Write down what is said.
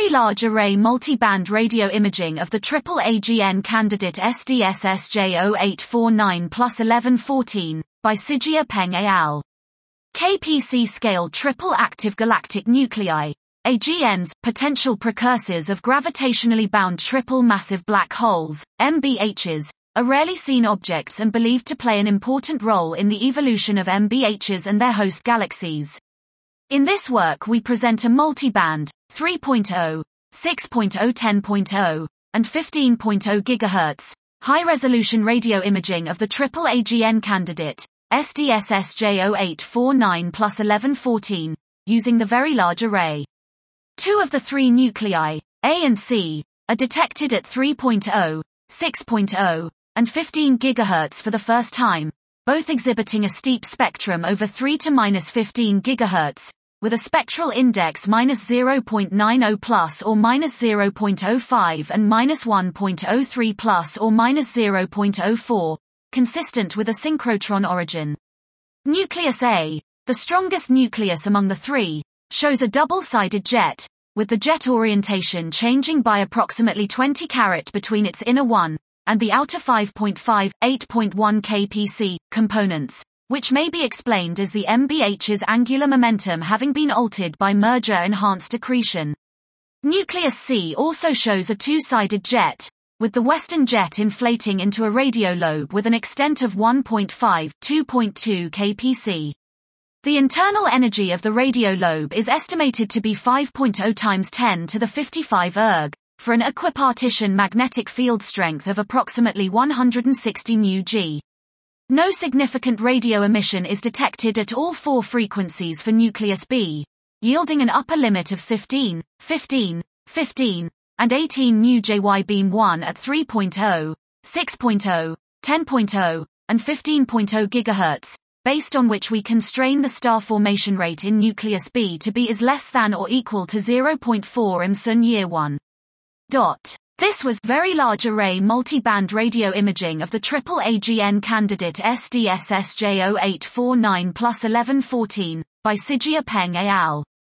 Very Large Array Multi-Band Radio Imaging of the Triple AGN Candidate SDSSJ0849 plus 1114, by Sijia Peng et al. KPC-scale triple active galactic nuclei, AGNs, potential precursors of gravitationally bound triple massive black holes, MBHs, are rarely seen objects and believed to play an important role in the evolution of MBHs and their host galaxies. In this work we present a multi-band, 3.0, 6.0, 10.0, and 15.0 GHz, high-resolution radio imaging of the Triple AGN Candidate, SDSSJ0849 plus 1114, using the Very Large Array. Two of the three nuclei, A and C, are detected at 3.0, 6.0, and 15 GHz for the first time, both exhibiting a steep spectrum over 3 to -15 GHz, with a spectral index -0.90 plus or -0.05 and -1.03 plus or -0.04, consistent with a synchrotron origin. Nucleus A, the strongest nucleus among the three, shows a double-sided jet, with the jet orientation changing by approximately 20 carat between its inner 1 and the outer 5.5, 8.1 kpc components, which may be explained as the MBH's angular momentum having been altered by merger-enhanced accretion. Nucleus C also shows a two-sided jet, with the western jet inflating into a radio lobe with an extent of 1.5, 2.2 kpc. The internal energy of the radio lobe is estimated to be 5.0 times 10 to the 55 erg, for an equipartition magnetic field strength of approximately 160 μg. No significant radio emission is detected at all four frequencies for Nucleus B, yielding an upper limit of 15, 15, 15, and 18 μJy beam 1 at 3.0, 6.0, 10.0, and 15.0 GHz, based on which we constrain the star formation rate in Nucleus B to be is less than or equal to 0.4 IMSUN year 1. This was Very Large Array Multi-Band Radio Imaging of the Triple AGN Candidate SDSSJ0849 plus 1114, by Sijia Peng et al.